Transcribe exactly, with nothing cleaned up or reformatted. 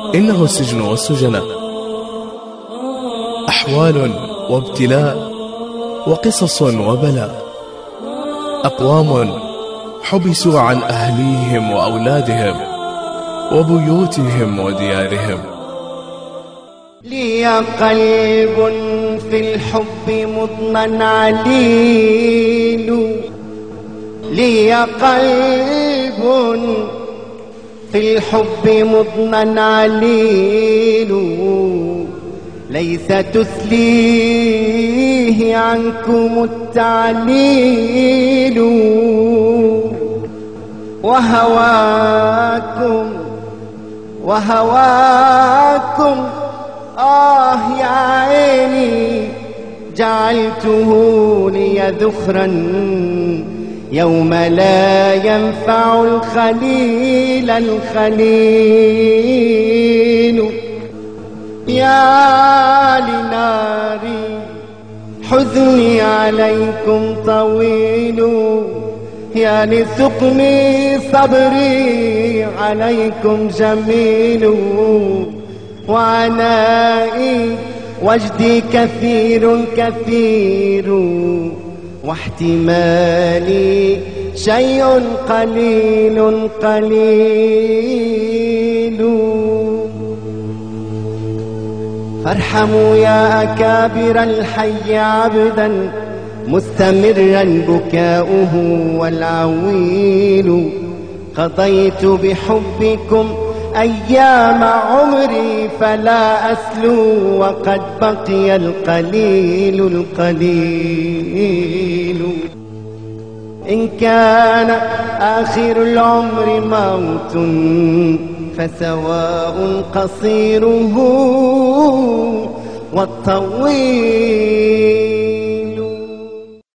إنه السجن والسجناء، أحوال وابتلاء وقصص وبلاء، أقوام حبسوا عن أهليهم وأولادهم وبيوتهم وديارهم. لي قلب في الحب مضنى عليل، لي قلب في الحب مضنى عليل، ليس تثليه عنكم التعليل، وهواكم وهواكم آه يا عيني جعلته لي ذخرا يوم لا ينفع الخليل الخليل. يا لناري حزني عليكم طويل، يا لسقمي صبري عليكم جميل، وعنائي وجدي كثير كثير، واحتمالي شيء قليل قليل. فارحموا يا أكابر الحي عبدا مستمرا بكاؤه والعويل، قضيت بحبكم أيام عمري فلا أسلو، وقد بقي القليل القليل. إن كان آخر العمر موت فسواء قصيره والطويل